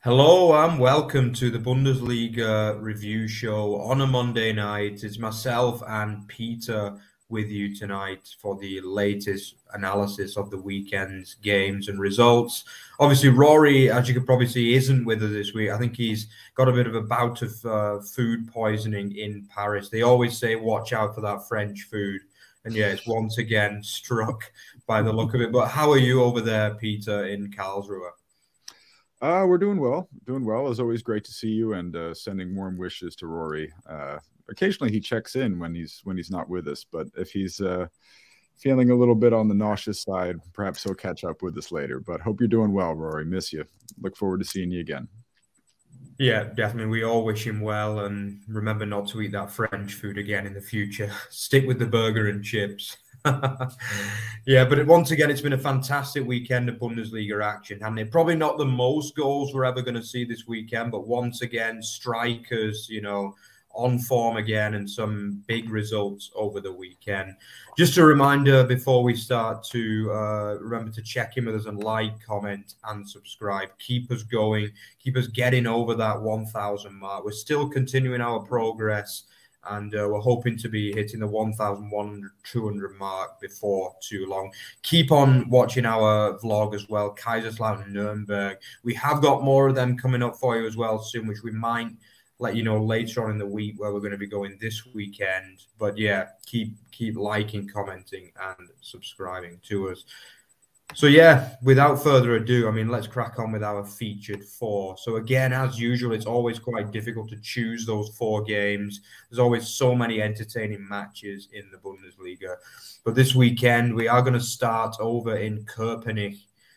Hello and welcome to the Bundesliga review show on a Monday night. It's myself and Peter with you tonight for the latest analysis of the weekend's games and results. Obviously, Rory, as you could probably see, isn't with us this week. I think he's got a bit of a bout of food poisoning in Paris. They always say, watch out for that French food. And yeah, it's once again struck by the look of it. But how are you over there, Peter, in Karlsruhe? We're doing well. Doing well. It's always great to see you and sending warm wishes to Rory. Occasionally he checks in when he's not with us, but if he's feeling a little bit on the nauseous side, perhaps he'll catch up with us later. But hope you're doing well, Rory. Miss you. Look forward to seeing you again. Yeah, definitely. We all wish him well, and remember not to eat that French food again in the future. Stick with the burger and chips. Yeah, but once again, it's been a fantastic weekend of Bundesliga action, and it probably not the most goals we're ever going to see this weekend, but once again, strikers, on form again, and some big results over the weekend. Just a reminder before we start to remember to check in with us and like, comment, and subscribe. Keep us going, keep us getting over that 1,000 mark. We're still continuing our progress. And we're hoping to be hitting the 1,100, 200 mark before too long. Keep on watching our vlog as well, Kaiserslautern Nuremberg. We have got more of them coming up for you as well soon, which we might let you know later on in the week where we're going to be going this weekend. But yeah, keep liking, commenting, and subscribing to us. So yeah, without further ado, let's crack on with our featured four. So again, as usual, it's always quite difficult to choose those four games. There's always so many entertaining matches in the Bundesliga. But this weekend, we are going to start over in Köpenick,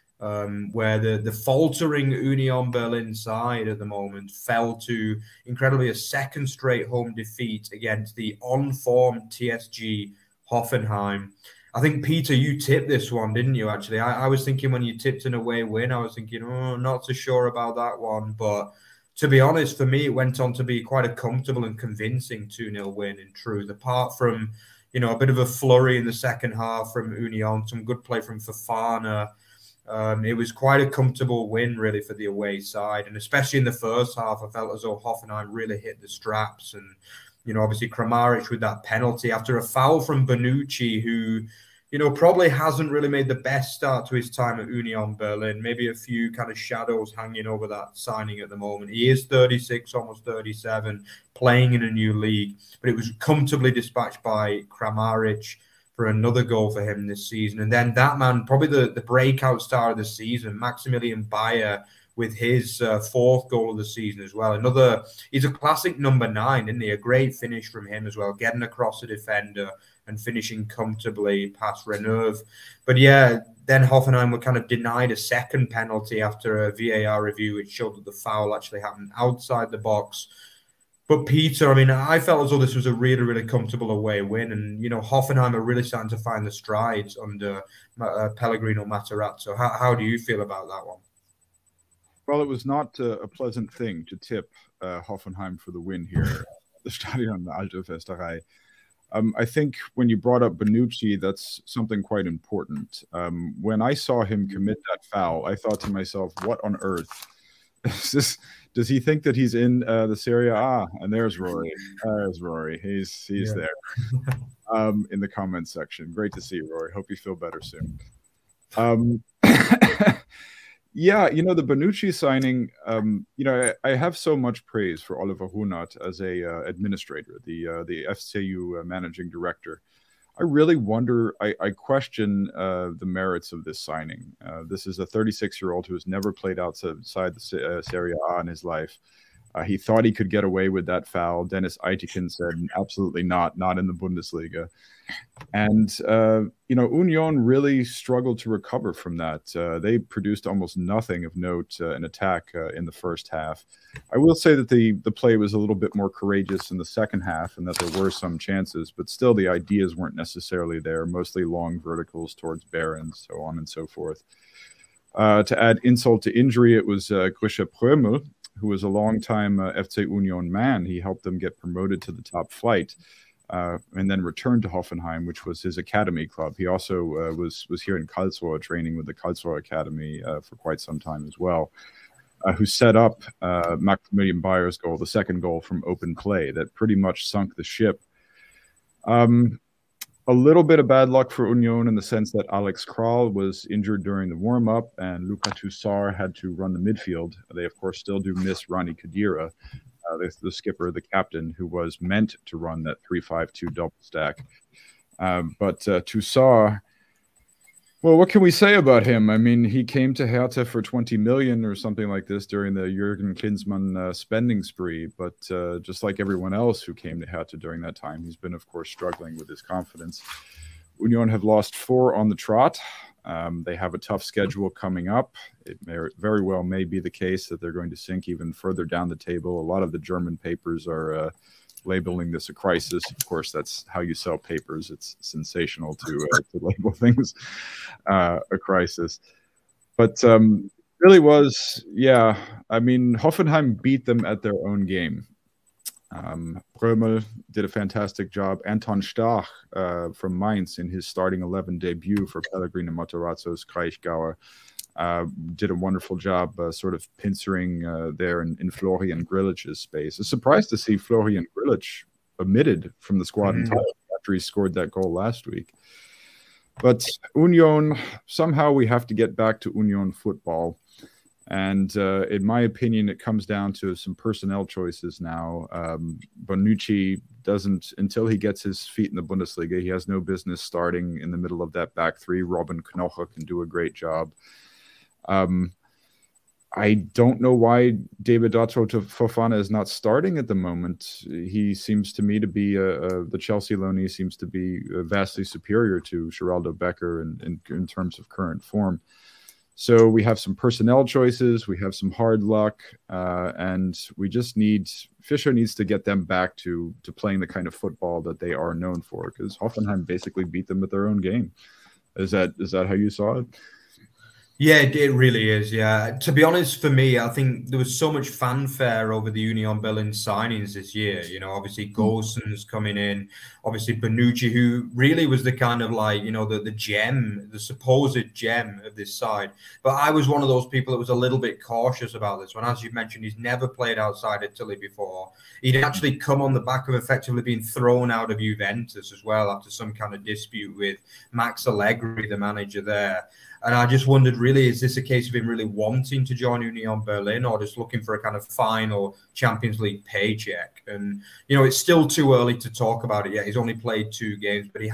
where the faltering Union Berlin side at the moment fell to, incredibly, a second straight home defeat against the on-form TSG Hoffenheim. I think, Peter, you tipped this one, didn't you, actually? I was thinking when you tipped an away win, I was thinking, not so sure about that one. But to be honest, for me, it went on to be quite a comfortable and convincing 2-0 win in truth. Apart from, a bit of a flurry in the second half from Union, some good play from Fofana. It was quite a comfortable win, really, for the away side. And especially in the first half, I felt as though Hoffenheim really hit the straps. And, obviously Kramaric with that penalty after a foul from Bonucci, who probably hasn't really made the best start to his time at Union Berlin. Maybe a few kind of shadows hanging over that signing at the moment. He is 36, almost 37, playing in a new league. But it was comfortably dispatched by Kramaric for another goal for him this season. And then that man, probably the breakout star of the season, Maximilian Bayer, with his fourth goal of the season as well. He's a classic number 9, isn't he? A great finish from him as well, getting across the defender and finishing comfortably past Reneuve. But yeah, then Hoffenheim were kind of denied a second penalty after a VAR review, which showed that the foul actually happened outside the box. But Peter, I felt as though this was a really, really comfortable away win. And, Hoffenheim are really starting to find the strides under Pellegrino Matarazzo. How do you feel about that one? Well, it was not a pleasant thing to tip Hoffenheim for the win here at the Stadion Alte Försterei. I think when you brought up Bonucci, that's something quite important. When I saw him commit that foul, I thought to myself, what on earth? Does he think that he's in the Serie A? And there's Rory. There's Rory. He's there in the comments section. Great to see you, Rory. Hope you feel better soon. Yeah, the Bonucci signing, I have so much praise for Oliver Hunat as a administrator, the FCU managing director. I really wonder, I question the merits of this signing. This is a 36-year-old who has never played outside the Serie A in his life. He thought he could get away with that foul. Dennis Eitekin said, absolutely not in the Bundesliga. And, Union really struggled to recover from that. They produced almost nothing of note in attack in the first half. I will say that the play was a little bit more courageous in the second half and that there were some chances, but still the ideas weren't necessarily there, mostly long verticals towards Behrens, so on and so forth. To add insult to injury, it was Grisha Prömel, who was a longtime FC Union man. He helped them get promoted to the top flight and then returned to Hoffenheim, which was his academy club. He also was here in Karlsruhe training with the Karlsruhe Academy for quite some time as well. who set up Maximilian Bayer's goal, the second goal from open play, that pretty much sunk the ship. A little bit of bad luck for Union in the sense that Alex Kral was injured during the warm-up and Luka Toussaint had to run the midfield. They, of course, still do miss Rani Khedira, the skipper, the captain, who was meant to run that 3-5-2 double stack. But Toussaint, well, what can we say about him? I mean, he came to Hertha for 20 million or something like this during the Jürgen Klinsmann spending spree. But just like everyone else who came to Hertha during that time, he's been, of course, struggling with his confidence. Union have lost 4 on the trot. They have a tough schedule coming up. It very well may be the case that they're going to sink even further down the table. A lot of the German papers are labeling this a crisis. Of course, that's how you sell papers. It's sensational to label things a crisis. But really was, yeah, I mean, Hoffenheim beat them at their own game. Prömel did a fantastic job. Anton Stach from Mainz in his starting 11 debut for Pellegrino Matarazzo's Kraichgauer did a wonderful job sort of pincering there in Florian Grillitsch's space. I was surprised to see Florian Grillitsch omitted from the squad entirely after he scored that goal last week. But Union, somehow we have to get back to Union football. And in my opinion, it comes down to some personnel choices now. Bonucci doesn't, until he gets his feet in the Bundesliga, he has no business starting in the middle of that back three. Robin Knoche can do a great job. I don't know why David Fofana is not starting at the moment. He seems to me to be, the Chelsea loanee seems to be vastly superior to Geraldo Becker in terms of current form. So we have some personnel choices, we have some hard luck, and we just need, Fischer needs to get them back to playing the kind of football that they are known for, because Hoffenheim basically beat them at their own game. Is that how you saw it? Yeah, it really is. Yeah, to be honest, for me, I think there was so much fanfare over the Union Berlin signings this year. You know, obviously Gosens coming in, obviously Bonucci, who really was the kind of like, you know, the gem, the supposed gem of this side. But I was one of those people that was a little bit cautious about this one. As you mentioned, he's never played outside Italy before. He'd actually come on the back of effectively being thrown out of Juventus as well after some kind of dispute with Max Allegri, the manager there. And I just wondered, really, is this a case of him really wanting to join Union Berlin or just looking for a kind of final Champions League paycheck? And, you know, it's still too early to talk about it yet. He's only played 2 games, but he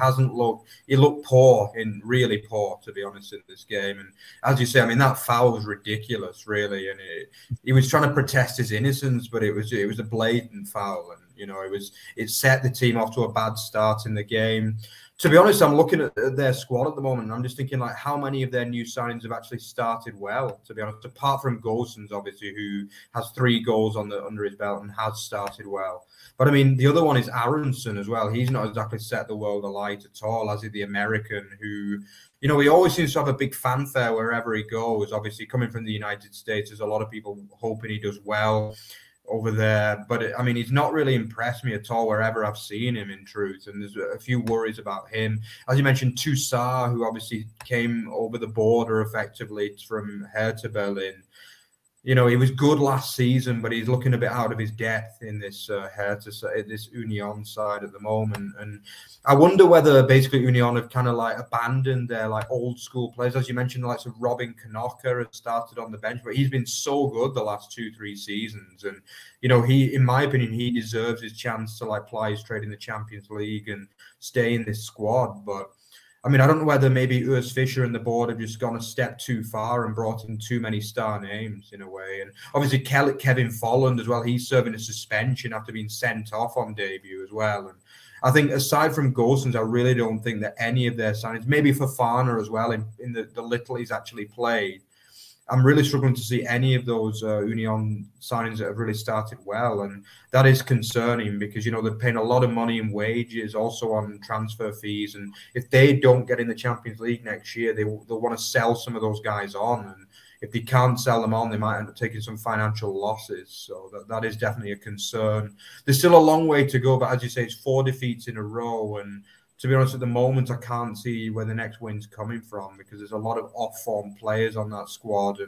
looked poor, really poor, to be honest, in this game. And as you say, I mean, that foul was ridiculous, really. And he was trying to protest his innocence, but it was a blatant foul. And, you know, it set the team off to a bad start in the game. To be honest, I'm looking at their squad at the moment, and I'm just thinking, like, how many of their new signings have actually started well, to be honest, apart from Gosens, obviously, who has 3 goals under his belt and has started well. But, I mean, the other one is Aronson as well. He's not exactly set the world alight at all, as is the American, who, you know, he always seems to have a big fanfare wherever he goes. Obviously, coming from the United States, there's a lot of people hoping he does well over there, but I mean, he's not really impressed me at all wherever I've seen him, in truth. And there's a few worries about him. As you mentioned, Toussaint, who obviously came over the border effectively from Hertha Berlin. You know, he was good last season, but he's looking a bit out of his depth in this Hertha, this Union side at the moment. And I wonder whether basically Union have kind of like abandoned their like old school players. As you mentioned, the likes of Robin Knoche has started on the bench, but he's been so good the last 2-3 seasons. And, you know, he, in my opinion, he deserves his chance to like ply his trade in the Champions League and stay in this squad. But I mean, I don't know whether maybe Urs Fischer and the board have just gone a step too far and brought in too many star names in a way. And obviously Kevin Folland as well, he's serving a suspension after being sent off on debut as well. And I think aside from Gosens, I really don't think that any of their signings, maybe Fofana as well, in the little he's actually played, I'm really struggling to see any of those Union signings that have really started well. And that is concerning because, you know, they're paying a lot of money in wages, also on transfer fees. And if they don't get in the Champions League next year, they'll want to sell some of those guys on. And if they can't sell them on, they might end up taking some financial losses. So that is definitely a concern. There's still a long way to go, but as you say, it's 4 defeats in a row. And to be honest, at the moment, I can't see where the next win's coming from because there's a lot of off-form players on that squad. And,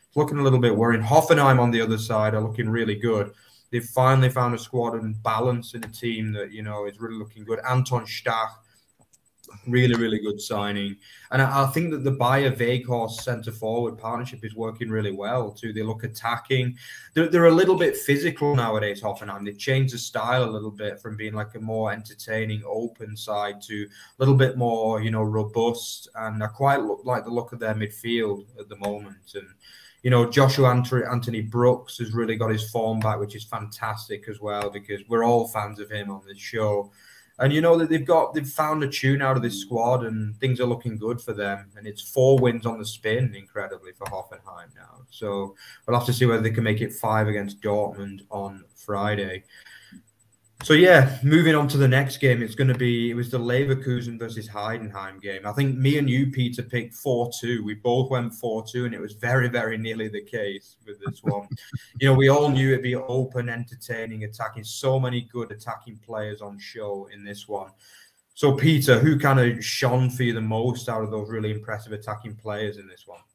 looking a little bit worrying. Hoffenheim on the other side are looking really good. They've finally found a squad and balance in a team that, is really looking good. Anton Stach, really, really good signing. And I think that the Bayer Weghorst centre forward partnership is working really well too. They look attacking. They're a little bit physical nowadays, Hoffenheim. They've changed the style a little bit from being like a more entertaining, open side to a little bit more, robust. And I quite like the look of their midfield at the moment. And Joshua Anthony Brooks has really got his form back, which is fantastic as well, because we're all fans of him on this show. And that they've found a tune out of this squad, and things are looking good for them. And it's 4 wins on the spin, incredibly, for Hoffenheim now. So we'll have to see whether they can make it 5 against Dortmund on Friday. So yeah, moving on to the next game, it was the Leverkusen versus Heidenheim game. I think me and you, Peter, picked 4-2. We both went 4-2, and it was very, very nearly the case with this one. We all knew it'd be open, entertaining, attacking. So many good attacking players on show in this one. So Peter, who kind of shone for you the most out of those really impressive attacking players in this one?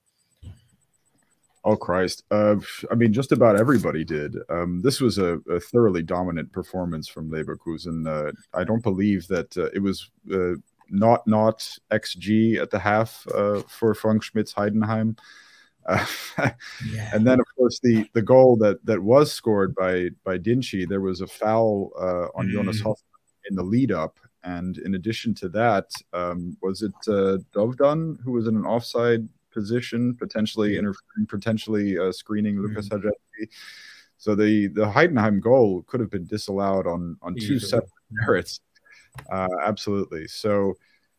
Oh, Christ. Just about everybody did. This was a thoroughly dominant performance from Leverkusen. I don't believe that it was not XG at the half for Frank Schmidt's Heidenheim. And then, of course, the goal that was scored by Dinci, there was a foul on Jonas Hoffmann in the lead-up. And in addition to that, was it Dovdan, who was in an offside position, potentially interfering, potentially screening Lucas Hajecki. So the Heidenheim goal could have been disallowed on 2 separate merits. Absolutely. So,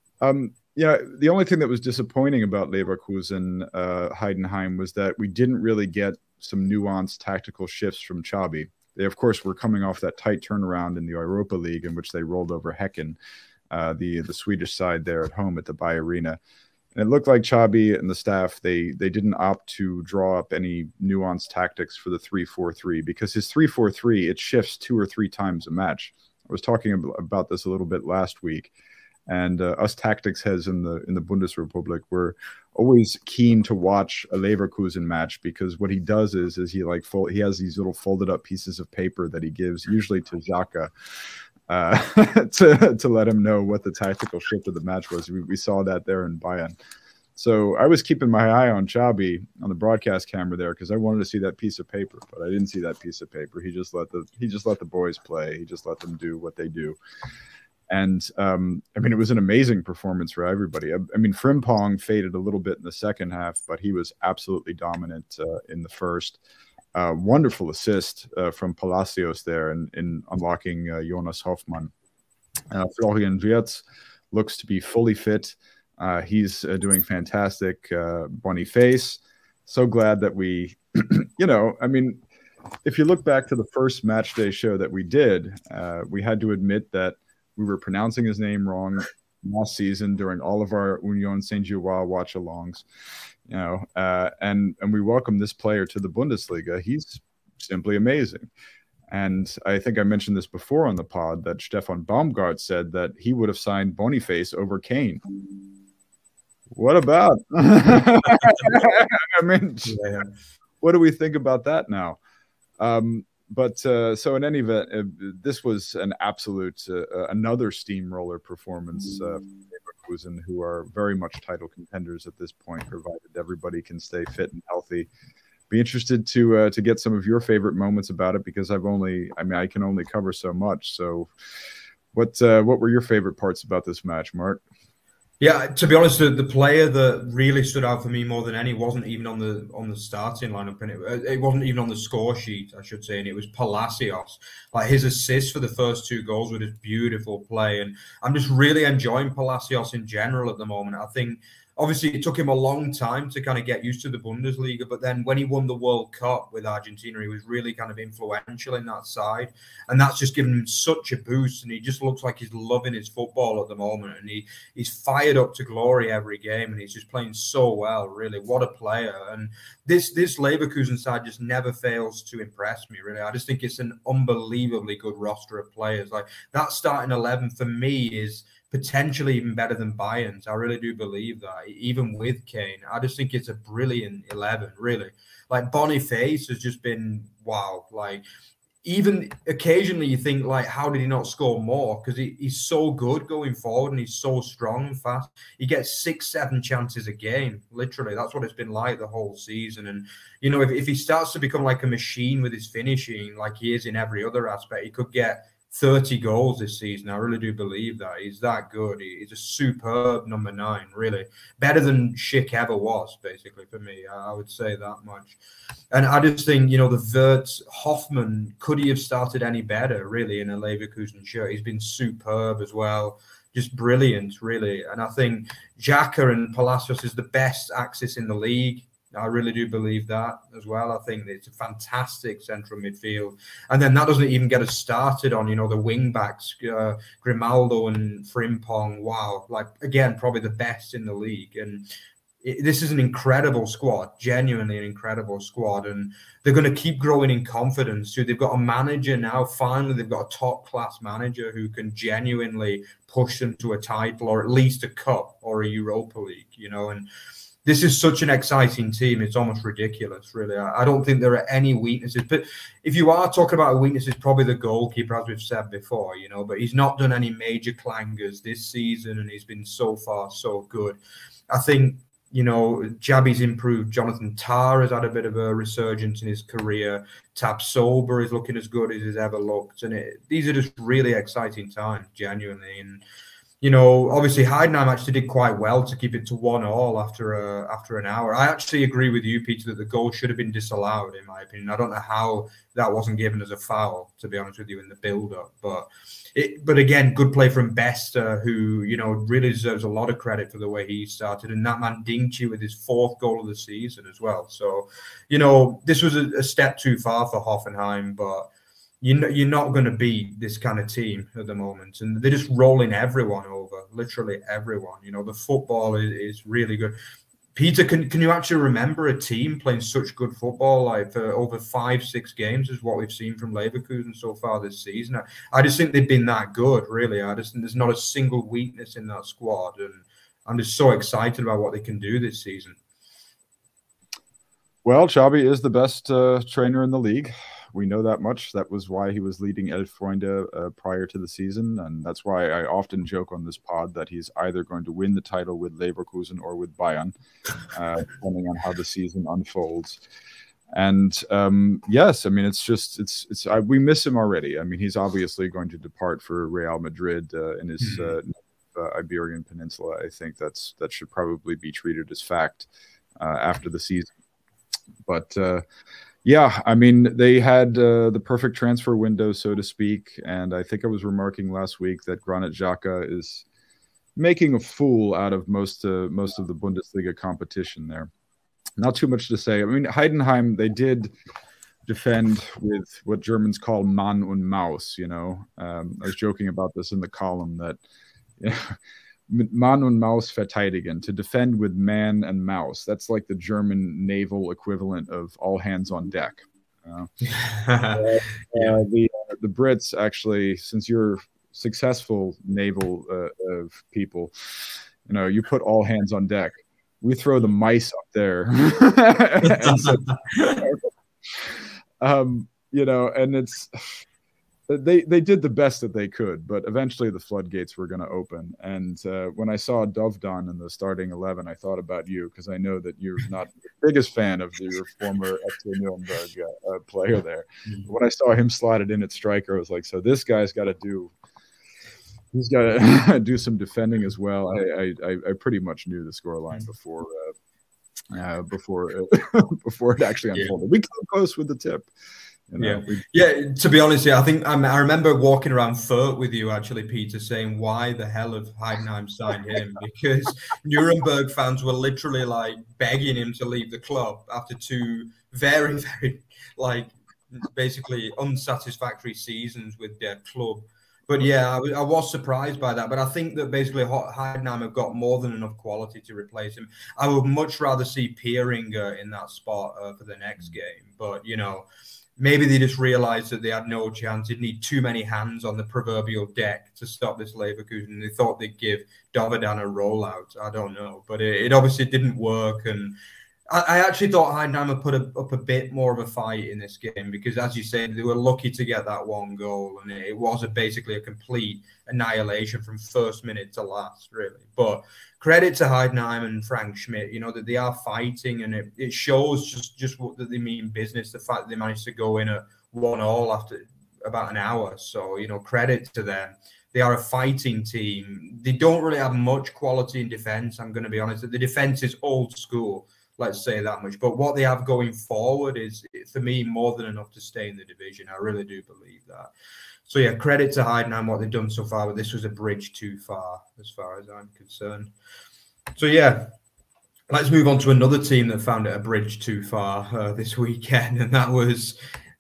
the only thing that was disappointing about Leverkusen Heidenheim was that we didn't really get some nuanced tactical shifts from Xabi. They, of course, were coming off that tight turnaround in the Europa League in which they rolled over Häcken, the Swedish side there at home at the Bayer Arena. And it looked like Xabi and the staff, they didn't opt to draw up any nuanced tactics for the 3-4-3, because his 3-4-3, it shifts 2 or 3 times a match. I was talking about this a little bit last week, and us tactics heads in the Bundesrepublik were always keen to watch a Leverkusen match, because what he does is he has these little folded up pieces of paper that he gives usually to Xhaka, to let him know what the tactical shift of the match was. We saw that there in Bayern. So I was keeping my eye on Xabi on the broadcast camera there, because I wanted to see that piece of paper, but I didn't see that piece of paper. He just let the boys play. He just let them do what they do. And it was an amazing performance for everybody. Frimpong faded a little bit in the second half, but he was absolutely dominant in the first. Wonderful assist from Palacios there in unlocking Jonas Hoffmann. Florian Wirtz looks to be fully fit. He's doing fantastic. Boniface, so glad that we, if you look back to the first match day show that we did, we had to admit that we were pronouncing his name wrong last season during all of our Union Saint-Gilloise watch-alongs. And we welcome this player to the Bundesliga. He's simply amazing. And I think I mentioned this before on the pod, that Stefan Baumgart said that he would have signed Boniface over Kane. What about? What do we think about that now? So in any event, this was an absolute another steamroller performance. Leverkusen, who are very much title contenders at this point, provided everybody can stay fit and healthy. Be interested to get some of your favorite moments about it, because I can only cover so much. So, what were your favorite parts about this match, Mark? Yeah, to be honest, the player that really stood out for me more than any wasn't even on the starting lineup, and it wasn't even on the score sheet, I should say, and it was Palacios. Like, his assist for the first 2 goals were just beautiful play, and I'm just really enjoying Palacios in general at the moment. I think, obviously, it took him a long time to kind of get used to the Bundesliga, but then when he won the World Cup with Argentina, he was really kind of influential in that side, and that's just given him such a boost, and he just looks like he's loving his football at the moment, and he's fired up to glory every game, and he's just playing so well, really. What a player. And this Leverkusen side just never fails to impress me, really. I just think it's an unbelievably good roster of players. Like, that starting 11 for me is potentially even better than Bayern's. I really do believe that, even with Kane. I just think it's a brilliant 11, really. Like Boniface has just been wow. Like even occasionally you think like, how did he not score more? Because he's so good going forward and he's so strong and fast. He gets 6-7 chances a game. Literally, that's what it's been like the whole season. And you know, if he starts to become like a machine with his finishing, like he is in every other aspect, he could get 30 goals this season. I really do believe that. He's that good. He's a superb number 9, really. Better than Schick ever was, basically, for me. I would say that much. And I just think, you know, the Wirtz, Hoffman, could he have started any better, really, in a Leverkusen shirt? He's been superb as well. Just brilliant, really. And I think Xhaka and Palacios is the best axis in the league. I really do believe that as well. I think it's a fantastic central midfield. And then that doesn't even get us started on, you know, the wing backs, Grimaldo and Frimpong. Wow. Like, again, probably the best in the league. And this is an incredible squad, genuinely an incredible squad. And they're going to keep growing in confidence too. They've got a manager now. Finally, they've got a top class manager who can genuinely push them to a title or at least a cup or a Europa League, you know. And this is such an exciting team. It's almost ridiculous, really. I don't think there are any weaknesses. But if you are talking about weaknesses, probably the goalkeeper, as we've said before, you know. But he's not done any major clangers this season, and he's been so far so good. I think, you know, Jabi's improved. Jonathan Tah has had a bit of a resurgence in his career. Tab Sober is looking as good as he's ever looked. And these are just really exciting times, genuinely. And you know, obviously Heidenheim actually did quite well to keep it to 1-1 after an hour. I actually agree with you, Peter, that the goal should have been disallowed, in my opinion. I don't know how that wasn't given as a foul, to be honest with you, in the build-up. But again, good play from Bester, who, you know, really deserves a lot of credit for the way he started. And that man Dingchi with his 4th goal of the season as well. So, you know, this was a step too far for Hoffenheim, but you're not going to beat this kind of team at the moment. And they're just rolling everyone over, literally everyone. You know, the football is really good. Peter, can you actually remember a team playing such good football like for over 5-6 games is what we've seen from Leverkusen so far this season? I just think they've been that good, really. I just think there's not a single weakness in that squad. And I'm just so excited about what they can do this season. Well, Xabi is the best trainer in the league. We know that much. That was why he was leading Elf Freunde prior to the season. And that's why I often joke on this pod that he's either going to win the title with Leverkusen or with Bayern, depending on how the season unfolds. And yes, I mean, we miss him already. I mean, he's obviously going to depart for Real Madrid in his Iberian Peninsula. I think that should probably be treated as fact after the season. But yeah, I mean, they had the perfect transfer window, so to speak. And I think I was remarking last week that Granit Xhaka is making a fool out of most of the Bundesliga competition there. Not too much to say. I mean, Heidenheim, they did defend with what Germans call Mann und Maus, you know. I was joking about this in the column that Mann und Maus verteidigen, to defend with man and mouse. That's like the German naval equivalent of all hands on deck. The Brits actually, since you're successful naval people, you know, you put all hands on deck. We throw the mice up there. You know, and it's they did the best that they could, but eventually the floodgates were going to open. And when I saw Dovdan in the starting 11, I thought about you, because I know that you're not the biggest fan of your former FC Nuremberg player there. But when I saw him slotted in at striker, I was like, so this guy's got to do some defending as well. I pretty much knew the scoreline before it actually unfolded. We came close with the tip. You know, to be honest, I think I remember walking around Fürth with you, actually, Peter, saying why the hell have Heidenheim signed him? Because Nuremberg fans were literally like begging him to leave the club after 2 very, very like basically unsatisfactory seasons with their club. But yeah, I was surprised by that. But I think that basically Heidenheim have got more than enough quality to replace him. I would much rather see Pieringer in that spot for the next game. But, you know, maybe they just realized that they had no chance. They'd need too many hands on the proverbial deck to stop this Leverkusen. They thought they'd give Dovedan a rollout. I don't know, but it obviously didn't work. And I actually thought Heidenheim put up a bit more of a fight in this game because, as you said, they were lucky to get that one goal, and it was basically a complete annihilation from first minute to last, really. But credit to Heidenheim and Frank Schmidt, that they are fighting, and it shows just what that they mean business. The fact that they managed to go in at 1-1 after about an hour, so credit to them. They are a fighting team. They don't really have much quality in defence. I'm going to be honest. The defence is old school. Let's say that much. But what they have going forward is, for me, more than enough to stay in the division. I really do believe that. So, yeah, credit to Heidenheim, what they've done so far. But this was a bridge too far as I'm concerned. So, yeah, let's move on to another team that found it a bridge too far this weekend. And that was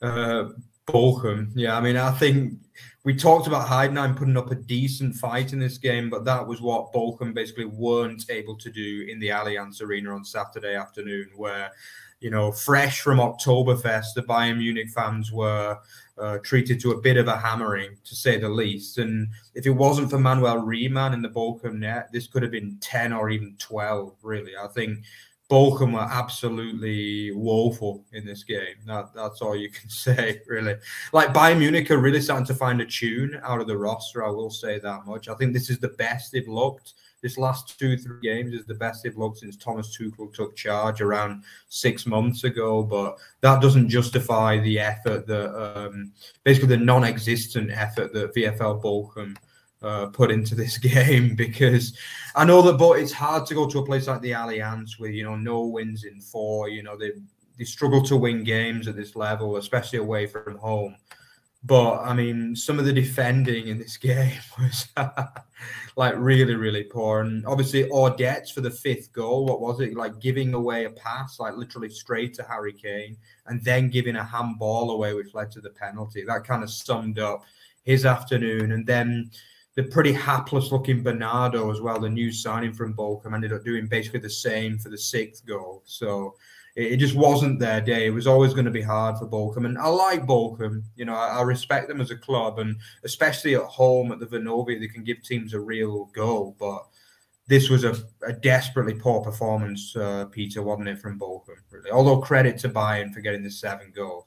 Bochum. Yeah, I mean, I think we talked about Heidenheim putting up a decent fight in this game, but that was what Bochum basically weren't able to do in the Allianz Arena on Saturday afternoon, where, fresh from Oktoberfest, the Bayern Munich fans were treated to a bit of a hammering, to say the least. And if it wasn't for Manuel Riemann in the Bochum net, this could have been 10 or even 12, really. I think Bochum were absolutely woeful in this game. That's all you can say, really. Like, Bayern Munich are really starting to find a tune out of the roster, I will say that much. I think this is the best they've looked. This last 2-3 games is the best they've looked since Thomas Tuchel took charge around 6 months ago. But that doesn't justify the effort that, basically the non-existent effort that VfL Bochum put into this game, because I know that, but it's hard to go to a place like the Allianz with no wins in 4. They struggle to win games at this level, especially away from home. But I mean, some of the defending in this game was like really, really poor. And obviously, Audets for the 5th goal. What was it, like giving away a pass, like literally straight to Harry Kane, and then giving a handball away, which led to the penalty. That kind of summed up his afternoon. And then the pretty hapless-looking Bernardo as well, the new signing from Bochum, ended up doing basically the same for the 6th goal. So it just wasn't their day. It was always going to be hard for Bochum. And I like Bochum. I respect them as a club, and especially at home at the Vonovia, they can give teams a real go. But this was a desperately poor performance, Peter, wasn't it, from Bochum, really? Although credit to Bayern for getting the 7 goals.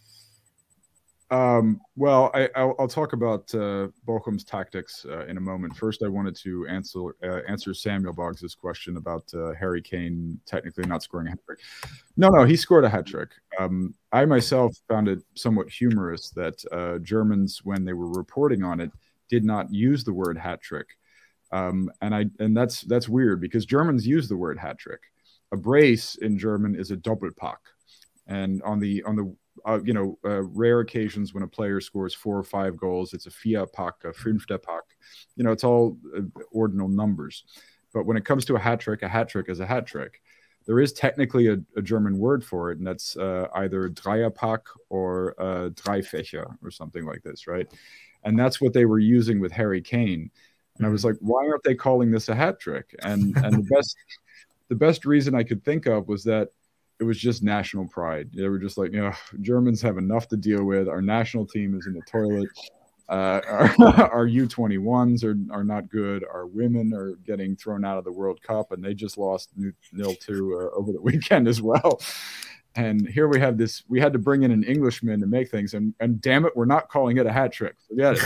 Well, I'll talk about Bochum's tactics in a moment. First, I wanted to answer Samuel Boggs' question about Harry Kane technically not scoring a hat-trick. No, he scored a hat-trick. I myself found it somewhat humorous that Germans, when they were reporting on it, did not use the word hat-trick. And that's weird, because Germans use the word hat-trick. A brace in German is a Doppelpack. And on the rare occasions when a player scores 4 or 5 goals, it's a Vierpack, a Fünfterpack. It's all ordinal numbers. But when it comes to a hat trick is a hat trick. There is technically a German word for it, and that's either Dreierpack or Dreifächer or something like this, right? And that's what they were using with Harry Kane. And I was like, why aren't they calling this a hat trick? And the best reason I could think of was that it was just national pride. They were just like, Germans have enough to deal with. Our national team is in the toilet. Our U21s are not good. Our women are getting thrown out of the World Cup, and they just lost 0-2 over the weekend as well. And here we have this. We had to bring in an Englishman to make things, and damn it, we're not calling it a hat trick. Forget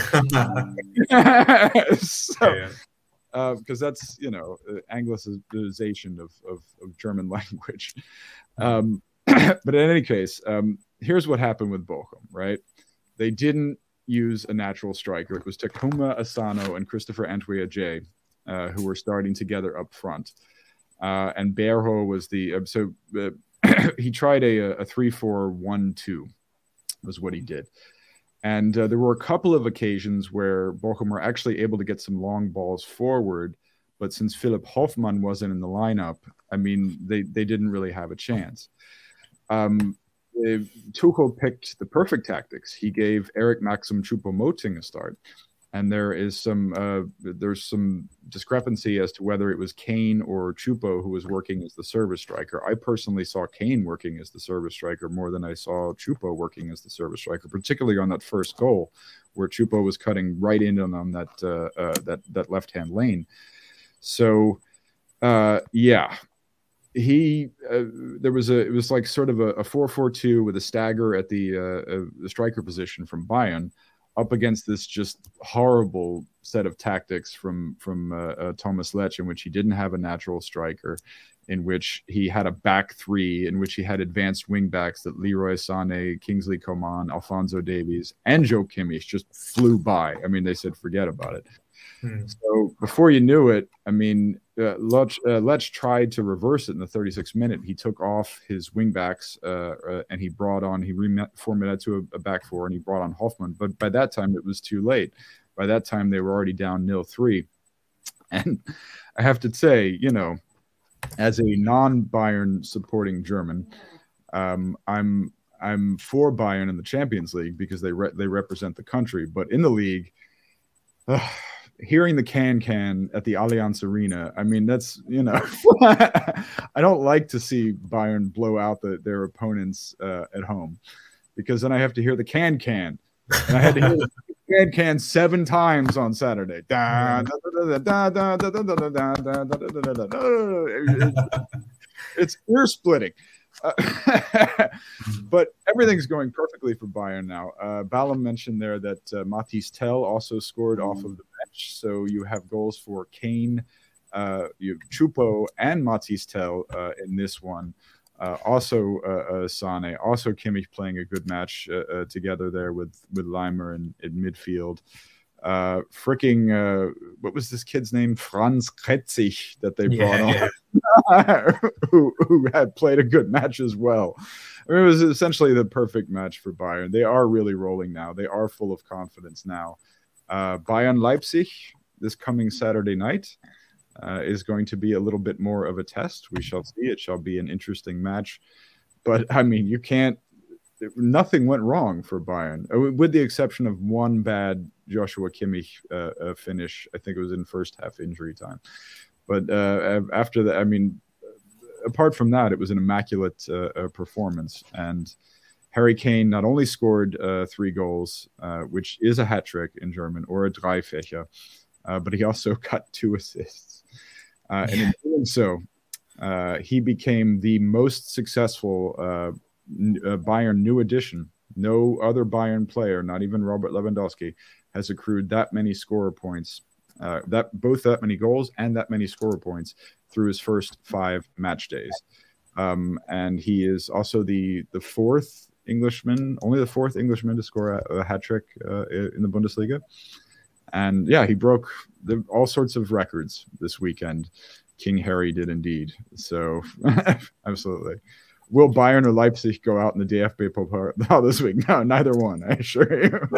it. Because that's anglicization of German language. But in any case, here's what happened with Bochum, right? They didn't use a natural striker. It was Takuma Asano and Christopher Antwi who were starting together up front. And Berho was he tried a 3-4-1-2 was what he did. And there were a couple of occasions where Bochum were actually able to get some long balls forward. But since Philipp Hoffmann wasn't in the lineup, I mean, they didn't really have a chance. Tuchel picked the perfect tactics. He gave Eric Maxim Choupo-Moting a start. And there's some discrepancy as to whether it was Kane or Choupo who was working as the service striker. I personally saw Kane working as the service striker more than I saw Choupo working as the service striker, particularly on that first goal where Choupo was cutting right in on that left-hand lane. So, yeah. It was like sort of a 4-4-2 with a stagger at the striker position from Bayern, up against this just horrible set of tactics from Thomas Lech, in which he didn't have a natural striker, in which he had a back three, in which he had advanced wing backs that Leroy Sané, Kingsley Coman, Alphonso Davies, and Joe Kimmich just flew by. I mean, they said forget about it. So before you knew it, I mean, Lech tried to reverse it in the 36th minute. He took off his wingbacks and he reformatted to a back four, and he brought on Hoffman. But by that time, it was too late. By that time, they were already down 0-3. And I have to say, you know, as a non-Bayern supporting German, I'm for Bayern in the Champions League because they represent the country. But in the league, hearing the can at the Allianz Arena, I mean, that's, you know, I don't like to see Bayern blow out their opponents at home, because then I have to hear the can. And I had to hear the can 7 times on Saturday. It's ear splitting. But everything's going perfectly for Bayern now. Balam mentioned there that Mathys Tel also scored off of the bench. So you have goals for Kane, you have Choupo and Mathys Tel in this one. Also Sané, also Kimmich playing a good match together there with Leimer in midfield. What was this kid's name? Franz Kretzig that they brought on, who had played a good match as well. I mean, it was essentially the perfect match for Bayern. They are really rolling now. They are full of confidence now. Bayern Leipzig this coming Saturday night is going to be a little bit more of a test. We shall see. It shall be an interesting match. But, I mean, nothing went wrong for Bayern, with the exception of one bad Joshua Kimmich finish. I think it was in first half injury time. But after that, I mean, apart from that, it was an immaculate performance. And Harry Kane not only scored 3 goals, which is a hat trick in German, or a Dreifächer, but he also got 2 assists. And in doing so, he became the most successful Bayern new addition. No other Bayern player, not even Robert Lewandowski, has accrued that many scorer points, both that many goals and that many scorer points through his first 5 match days. And he is also the 4th Englishman, only the 4th Englishman to score a hat trick in the Bundesliga. And yeah, he broke all sorts of records this weekend. King Harry did indeed. So absolutely. Will Bayern or Leipzig go out in the DFB Pokal this week? No, neither one, I assure you.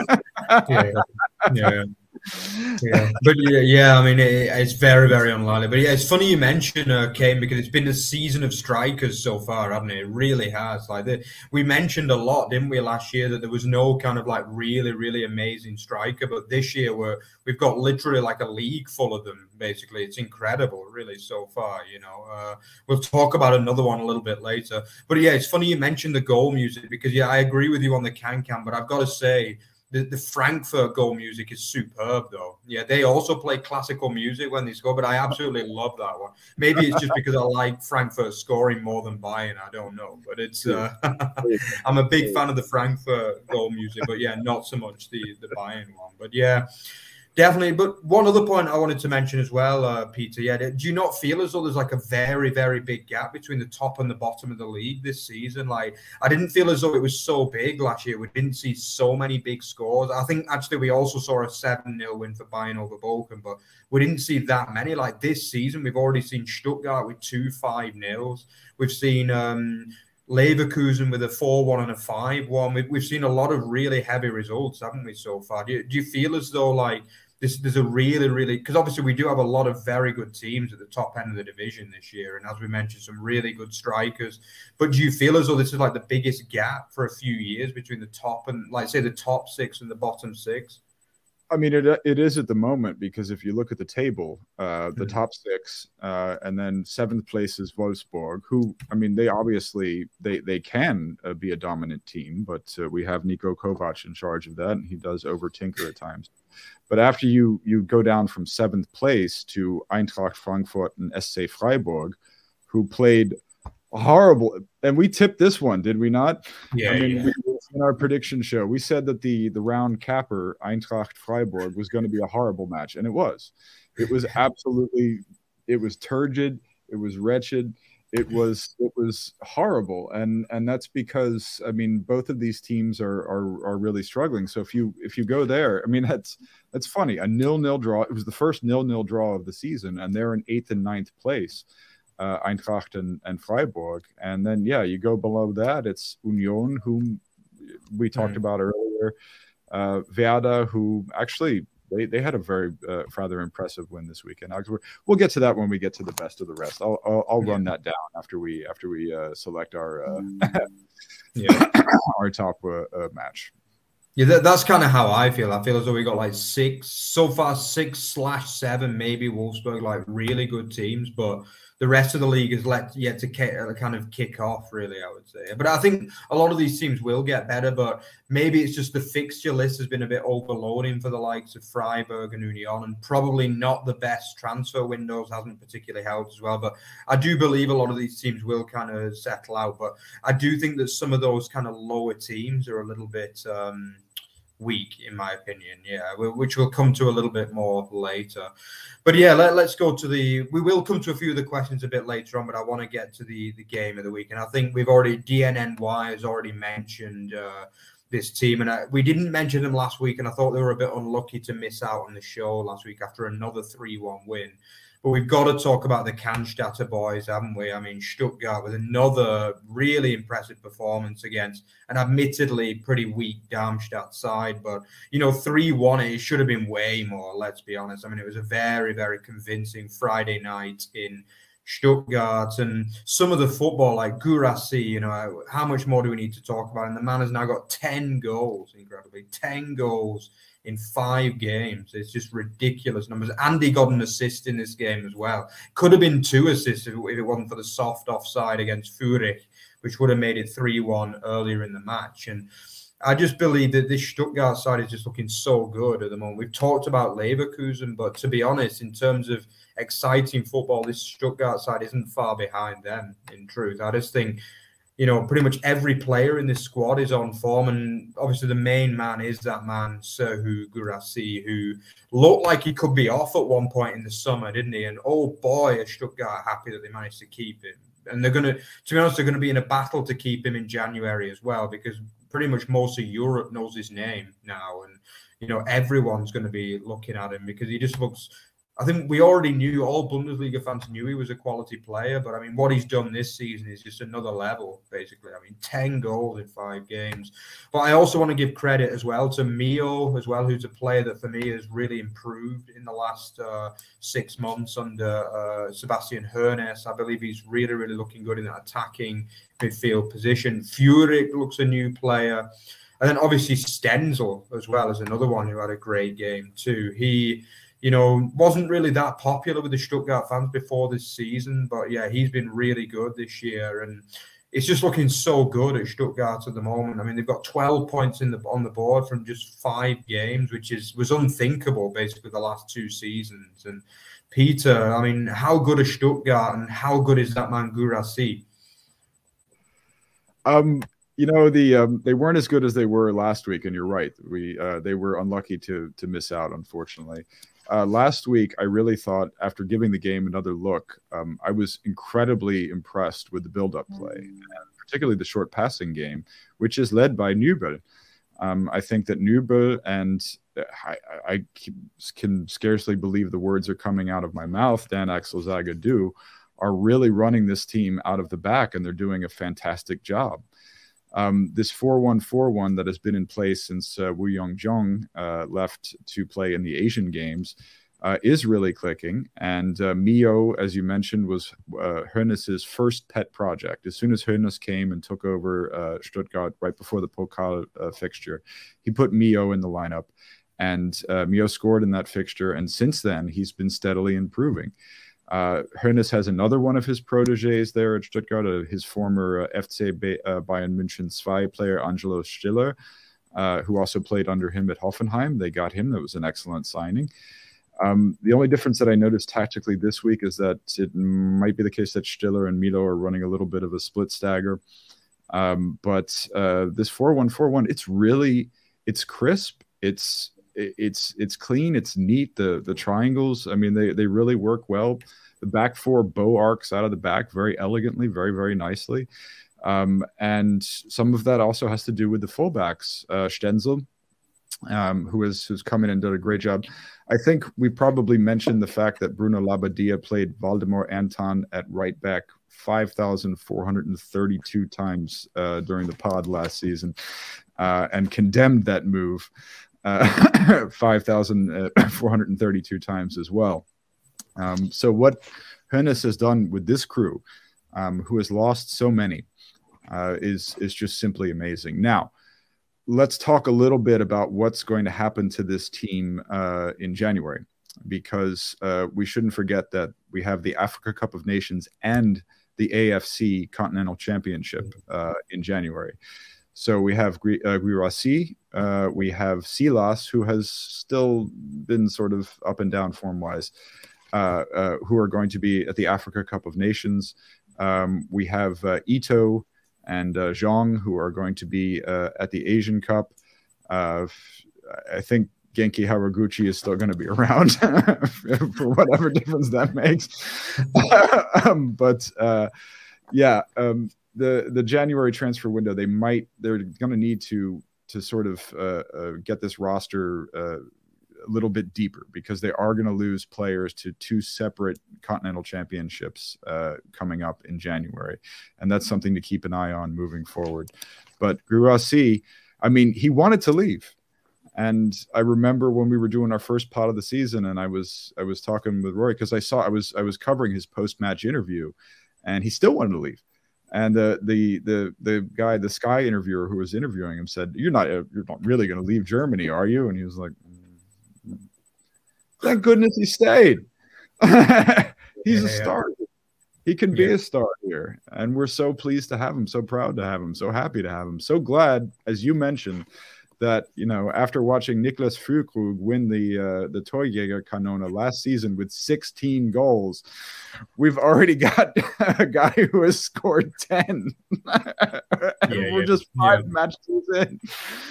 Yeah. But yeah, I mean, it's very, very unlikely. But yeah, it's funny you mention Kane, because it's been a season of strikers so far, hasn't it? It really has. We mentioned a lot, didn't we, last year, that there was no kind of like really, really amazing striker. But this year we've got literally like a league full of them. Basically, it's incredible, really, so far. You know, we'll talk about another one a little bit later. But yeah, it's funny you mentioned the goal music, because yeah, I agree with you on the can. But I've got to say, the Frankfurt goal music is superb, though. Yeah, they also play classical music when they score, but I absolutely love that one. Maybe it's just because I like Frankfurt scoring more than Bayern. I don't know, but it's I'm a big fan of the Frankfurt goal music, but yeah, not so much the Bayern one. But yeah, definitely. But one other point I wanted to mention as well, Peter, yeah, do you not feel as though there's like a very, very big gap between the top and the bottom of the league this season? Like, I didn't feel as though it was so big last year. We didn't see so many big scores. I think actually we also saw a 7-0 win for Bayern over Bochum, but we didn't see that many. Like this season, we've already seen Stuttgart with 2 5-0s. We've seen Leverkusen with a 4-1 and a 5-1. We've seen a lot of really heavy results, haven't we, so far? Do you feel as though like there's a really, really, because obviously we do have a lot of very good teams at the top end of the division this year, and as we mentioned, some really good strikers. But do you feel as though this is like the biggest gap for a few years between the top and, like, say, the top 6 and the bottom 6? I mean, it is at the moment, because if you look at the table, the top six, and then seventh place is Wolfsburg, who, I mean, they obviously they can be a dominant team, but we have Niko Kovac in charge of that, and he does overtinker at times. But after you go down from seventh place to Eintracht Frankfurt and SC Freiburg, who played horrible, and we tipped this one, did we not? Yeah, I mean, in our prediction show, we said that the round capper, Eintracht Freiburg, was going to be a horrible match, and it was. It was absolutely, it was turgid, it was wretched, it was horrible, and that's because, I mean, both of these teams are really struggling. So if you go there, I mean, that's funny. A 0-0 draw. It was the first 0-0 draw of the season, and they're in 8th and 9th place. Eintracht and Freiburg, and then you go below that, it's Union, whom we talked about earlier, Werder, who actually they had a very rather impressive win this weekend. We'll get to that when we get to the best of the rest. I'll run that down after we select our our top match. Yeah, that's kind of how I feel. I feel as though we got like 6/7, maybe Wolfsburg, like really good teams, but the rest of the league is yet to kind of kick off, really, I would say. But I think a lot of these teams will get better, but maybe it's just the fixture list has been a bit overloading for the likes of Freiburg and Union, and probably not the best transfer windows, hasn't particularly helped as well. But I do believe a lot of these teams will kind of settle out. But I do think that some of those kind of lower teams are a little bit weak, in my opinion, which we'll come to a little bit more later. But let's go to we will come to a few of the questions a bit later on, but I want to get to the game of the week. And I think DNNY has already mentioned this team, and we didn't mention them last week, and I thought they were a bit unlucky to miss out on the show last week after another 3-1 win. But we've got to talk about the Cannstatter boys, haven't we? I mean, Stuttgart with another really impressive performance against an admittedly pretty weak Darmstadt side. But, 3-1, it should have been way more, let's be honest. I mean, it was a very, very convincing Friday night in Stuttgart. And some of the football, like Guirassy, how much more do we need to talk about? And the man has now got 10 goals, incredibly, 10 goals in 5 games. It's just ridiculous numbers. Andy got an assist in this game as well. Could have been 2 assists if it wasn't for the soft offside against Furich, which would have made it 3-1 earlier in the match. And I just believe that this Stuttgart side is just looking so good at the moment. We've talked about Leverkusen, but to be honest, in terms of exciting football, this Stuttgart side isn't far behind them, in truth. I just think pretty much every player in this squad is on form. And obviously the main man is that man, Serhou Guirassy, who looked like he could be off at one point in the summer, didn't he? And oh boy, is Stuttgart happy that they managed to keep him. And they're going to be honest, they're going to be in a battle to keep him in January as well, because pretty much most of Europe knows his name now. And, everyone's going to be looking at him because he just looks, I think we already knew, all Bundesliga fans knew he was a quality player, but I mean, what he's done this season is just another level, basically. I mean, 10 goals in 5 games. But I also want to give credit as well to Mio as well, who's a player that for me has really improved in the last 6 months under Sebastian Hoeneß. I believe he's really, really looking good in that attacking midfield position. Furich looks a new player. And then obviously Stenzel as well is another one who had a great game too. He wasn't really that popular with the Stuttgart fans before this season, but he's been really good this year, and it's just looking so good at Stuttgart at the moment. I mean, they've got 12 points on the board from just 5 games, which was unthinkable basically the last 2 seasons. And Peter, I mean, how good is Stuttgart, and how good is that man Guirassy? They weren't as good as they were last week, and you're right. They were unlucky to miss out, unfortunately. Last week, I really thought, after giving the game another look, I was incredibly impressed with the build-up play, and particularly the short passing game, which is led by Nübel. I think that Nübel, and I can scarcely believe the words are coming out of my mouth, Dan-Axel Zagadou, are really running this team out of the back, and they're doing a fantastic job. This 4-1-4-1 that has been in place since Wu Yongjong left to play in the Asian Games is really clicking. And Mio, as you mentioned, was Hoeneß's first pet project. As soon as Hoeneß came and took over Stuttgart right before the Pokal fixture, he put Mio in the lineup. And Mio scored in that fixture, and since then he's been steadily improving. Hoeneß has another one of his proteges there at Stuttgart, his former FC Bayern München 2 player, Angelo Stiller, who also played under him at Hoffenheim. They got him. That was an excellent signing. The only difference that I noticed tactically this week is that it might be the case that Stiller and Milo are running a little bit of a split stagger. But this 4-1-4-1, it's crisp. It's clean. It's neat. The triangles, I mean, they really work well. The back four bow arcs out of the back very elegantly, very, very nicely. And some of that also has to do with the fullbacks. Stenzel, who's come in and done a great job. I think we probably mentioned the fact that Bruno Labbadia played Valdemar Anton at right back 5,432 times during the pod last season, and condemned that move 5,432 times as well. So what Hoeneß has done with this crew, who has lost so many, is just simply amazing. Now, let's talk a little bit about what's going to happen to this team in January, because we shouldn't forget that we have the Africa Cup of Nations and the AFC Continental Championship in January. So we have Guirassy, we have Silas, who has still been sort of up and down form-wise, who are going to be at the Africa Cup of Nations. We have Ito and Zhang, who are going to be at the Asian Cup. I think Genki Haraguchi is still going to be around for whatever difference that makes. The January transfer window, they're going to need to sort of get this roster a little bit deeper, because they are going to lose players to 2 separate continental championships coming up in January. And that's something to keep an eye on moving forward. But Guirassy, I mean, he wanted to leave. And I remember when we were doing our first pod of the season, and I was talking with Roy, because I was covering his post-match interview, and he still wanted to leave. And the guy, the Sky interviewer who was interviewing him, said, "You're not really going to leave Germany, are you?" And he was like, "Thank goodness he stayed." He's a star. He can be a star here, and we're so pleased to have him, so proud to have him, so happy to have him, so glad, as you mentioned, that, you know, after watching Niklas Füllkrug win the Torjägerkanone last season with 16 goals, we've already got a guy who has scored 10. We're just 5 matches in.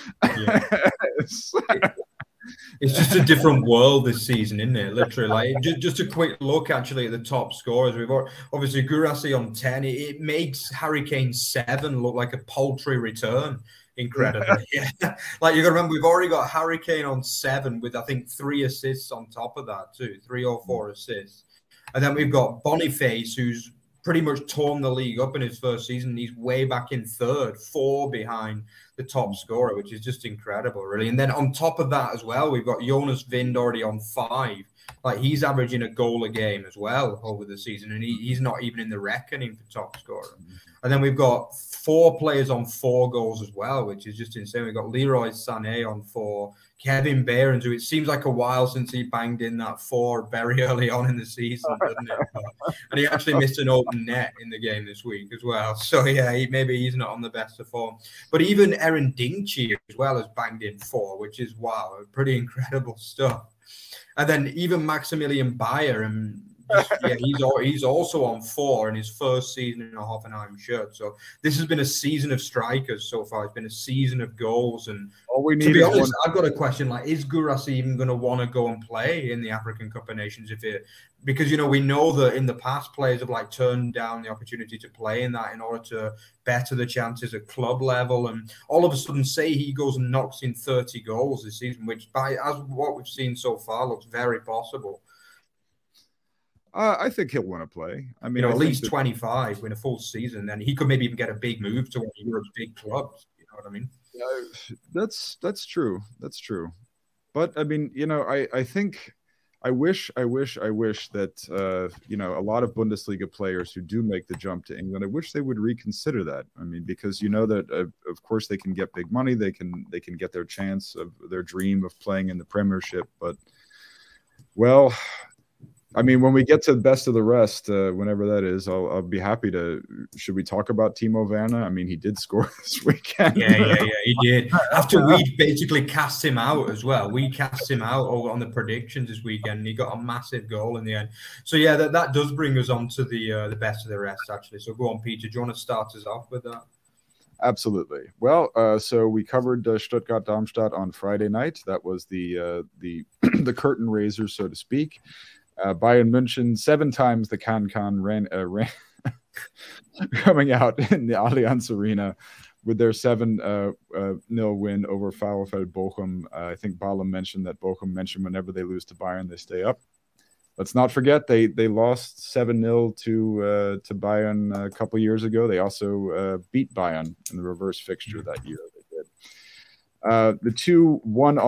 It's just a different world this season, isn't it? Literally, like just a quick look actually at the top scorers. We've got obviously Guirassy on 10. It makes Harry Kane 7 look like a paltry return. Incredibly, Like, you got to remember, we've already got Harry Kane on 7 with, I think, 3 assists on top of that too, 3 or 4 assists, and then we've got Boniface, who's pretty much torn the league up in his first season. He's way back in 3rd, 4 behind the top scorer, which is just incredible, really. And then on top of that as well, we've got Jonas Wind already on 5. Like, he's averaging a goal a game as well over the season, and he's not even in the reckoning for top scorer. And then we've got 4 players on 4 goals as well, which is just insane. We've got Leroy Sané on 4, Kevin Behrens, who it seems like a while since he banged in that 4 very early on in the season, doesn't it? And he actually missed an open net in the game this week as well. So, yeah, maybe he's not on the best of form. But even Aaron Dinkchi as well has banged in 4, which is, wow, pretty incredible stuff. And then even Maximilian Bayer, and he's also on 4 in his first season in a Hoffenheim shirt. So this has been a season of strikers so far. It's been a season of goals. And to be honest, I've got a question: like, is Guirassy even going to want to go and play in the African Cup of Nations because, you know, we know that in the past players have like turned down the opportunity to play in that in order to better the chances at club level, and all of a sudden say he goes and knocks in 30 goals this season, which as what we've seen so far looks very possible. I think he'll want to play. I mean, at least 25 in a full season, then he could maybe even get a big move to one of Europe's big clubs. You know what I mean? That's true. That's true. But I mean, you know, I think I wish that you know, a lot of Bundesliga players who do make the jump to England, I wish they would reconsider that. I mean, because you know that of course they can get big money, they can get their chance of their dream of playing in the Premiership, but well, I mean, when we get to the best of the rest, whenever that is, I'll be happy to. Should we talk about Timo Werner? I mean, he did score this weekend. Yeah, he did. After we basically cast him out as well. We cast him out on the predictions this weekend, and he got a massive goal in the end. So yeah, that does bring us on to the best of the rest, actually. So go on, Peter. Do you want to start us off with that? Absolutely. Well, so we covered Stuttgart-Darmstadt on Friday night. That was the the curtain raiser, so to speak. Bayern München 7 times the Can ran coming out in the Allianz Arena with their 7-0 win over VfL Bochum. I think Bala mentioned that Bochum mentioned whenever they lose to Bayern, they stay up. Let's not forget they lost 7-0 to Bayern a couple years ago. They also beat Bayern in the reverse fixture that year. They did. The two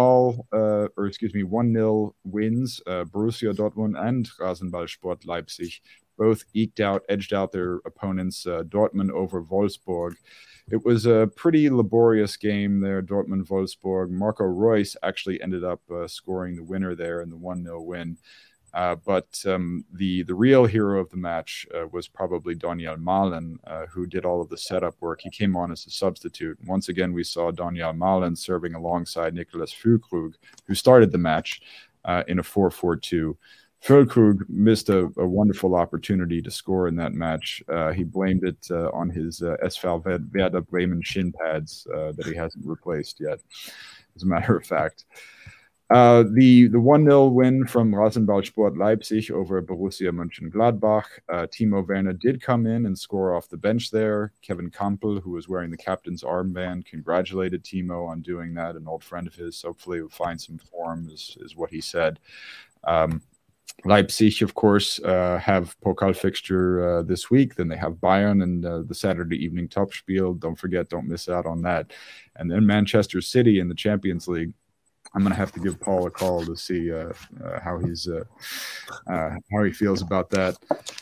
1-0 wins, Borussia Dortmund and Rasenballsport Leipzig, both edged out their opponents, Dortmund over Wolfsburg. It was a pretty laborious game there, Dortmund-Wolfsburg. Marco Reus actually ended up scoring the winner there in the 1-0 win. But the real hero of the match was probably Donyell Malen, who did all of the setup work. He came on as a substitute. Once again, we saw Donyell Malen serving alongside Niklas Füllkrug, who started the match in a 4-4-2. Füllkrug missed a wonderful opportunity to score in that match. He blamed it on his SV Werder Bremen shin pads that he hasn't replaced yet, as a matter of fact. The 1-0 win from Rasenballsport Leipzig over Borussia Mönchengladbach. Timo Werner did come in and score off the bench there. Kevin Campbell, who was wearing the captain's armband, congratulated Timo on doing that, an old friend of his. Hopefully he'll find some form, is what he said. Leipzig, of course, have Pokal fixture this week. Then they have Bayern and the Saturday evening Topspiel. Don't miss out on that. And then Manchester City in the Champions League. I'm going to have to give Paul a call to see how he feels about that.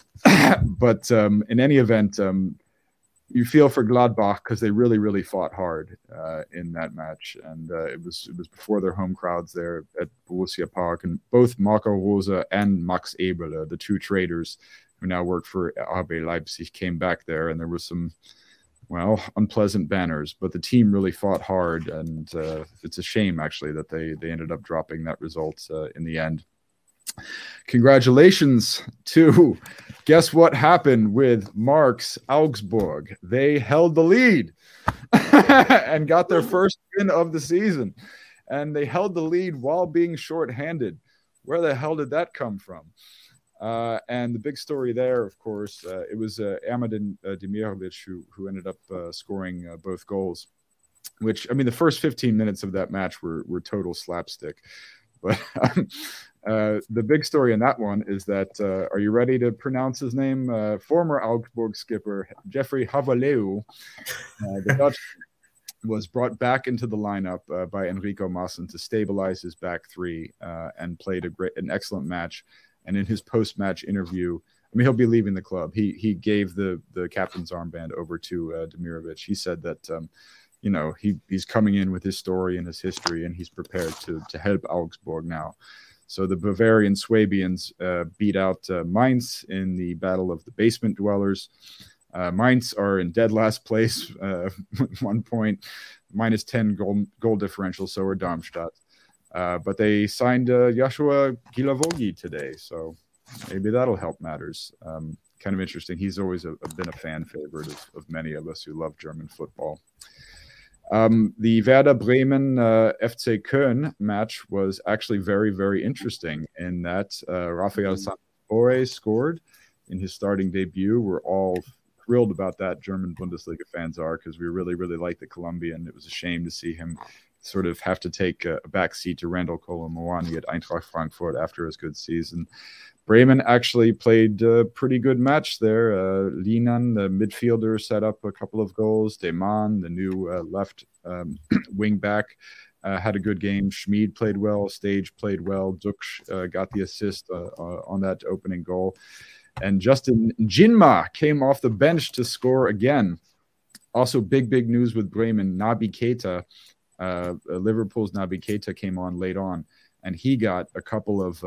But in any event, you feel for Gladbach because they really, really fought hard in that match, and it was before their home crowds there at Borussia Park, and both Marco Rose and Max Eberle, the two traders who now work for RB Leipzig, came back there, and there was some, well, unpleasant banners, but the team really fought hard, and it's a shame, actually, that they ended up dropping that result in the end. Congratulations to, guess what happened with Mark's Augsburg? They held the lead and got their first win of the season, and they held the lead while being shorthanded. Where the hell did that come from? And the big story there, of course, it was Ermedin Demirovic who ended up scoring both goals, which, I mean, the first 15 minutes of that match were total slapstick. But the big story in that one is that, are you ready to pronounce his name? Former Augsburg skipper Jeffrey Havaleu, the Dutch, was brought back into the lineup by Enrico Maassen to stabilize his back three and played an excellent match. And in his post-match interview, I mean, he'll be leaving the club. He gave the captain's armband over to Demirovic. He said that, you know, he's coming in with his story and his history, and he's prepared to help Augsburg now. So the Bavarian Swabians beat out Mainz in the battle of the basement dwellers. Mainz are in dead last place, 1 point, minus 10 goal differential, so are Darmstadt. But they signed Joshua Gilavogi today, so maybe that'll help matters. Kind of interesting. He's always been a fan favorite of many of us who love German football. The Werder Bremen FC Köln match was actually very, very interesting in that Rafael Santore scored in his starting debut. We're all thrilled about that. German Bundesliga fans are, because we really, really like the Colombian. It was a shame to see him sort of have to take a backseat to Randall Kolo Muani at Eintracht Frankfurt after his good season. Bremen actually played a pretty good match there. Linan, the midfielder, set up a couple of goals. Deman, the new left wing back, had a good game. Schmid played well. Stage played well. Dux got the assist on that opening goal. And Justin Jinma came off the bench to score again. Also, big news with Bremen. Naby Keita, Liverpool's Naby Keita came on late on, and he got a couple of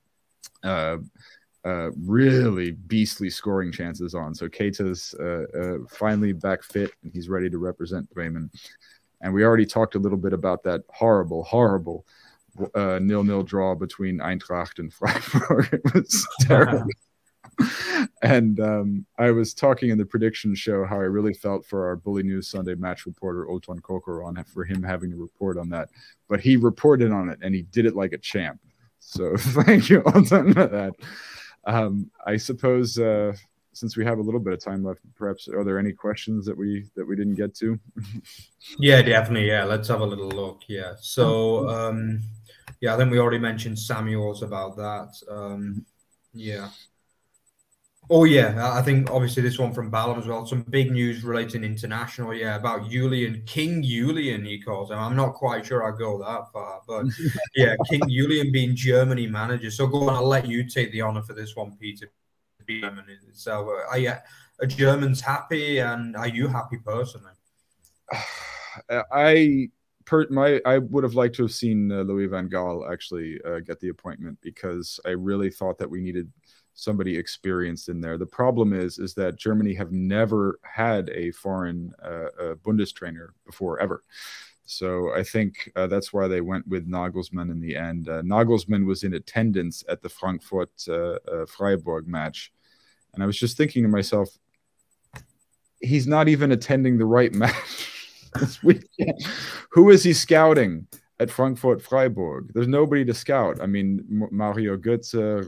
really beastly scoring chances on. So Keita's finally back fit, and he's ready to represent Bremen. And we already talked a little bit about that horrible 0-0 draw between Eintracht and Freiburg. It was terrible. And I was talking in the prediction show how I really felt for our Bully News Sunday match reporter, Olton Kokoron, for him having to report on that. But he reported on it, and he did it like a champ. So thank you, Olton, for that. I suppose since we have a little bit of time left, perhaps are there any questions that we didn't get to? Yeah, definitely. Yeah, let's have a little look. Yeah. So I think we already mentioned Samuels about that. Yeah. Oh yeah, I think obviously this one from Ballum as well. Some big news relating international, about Julian, King Julian, he calls him. I'm not quite sure I go that far, but yeah, King Julian being Germany manager. So go on, I'll let you take the honor for this one, Peter. So are Germans happy, and are you happy personally? I would have liked to have seen Louis van Gaal actually get the appointment, because I really thought that we needed somebody experienced in there. The problem is that Germany have never had a foreign Bundestrainer before, ever. So I think that's why they went with Nagelsmann in the end. Nagelsmann was in attendance at the Frankfurt-Freiburg match. And I was just thinking to myself, he's not even attending the right match this weekend. Who is he scouting at Frankfurt-Freiburg? There's nobody to scout. I mean, Mario Götze,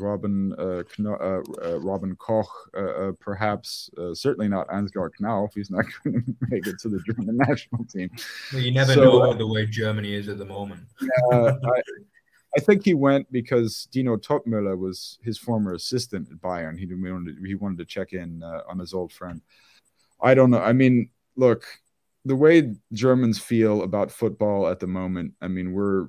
Robin Koch, perhaps, certainly not Ansgar Knauf. He's not going to make it to the German national team. Well, you never know the way Germany is at the moment. I think he went because Dino Topmüller was his former assistant at Bayern. He wanted to check in on his old friend. I don't know. I mean, look, the way Germans feel about football at the moment, I mean, we're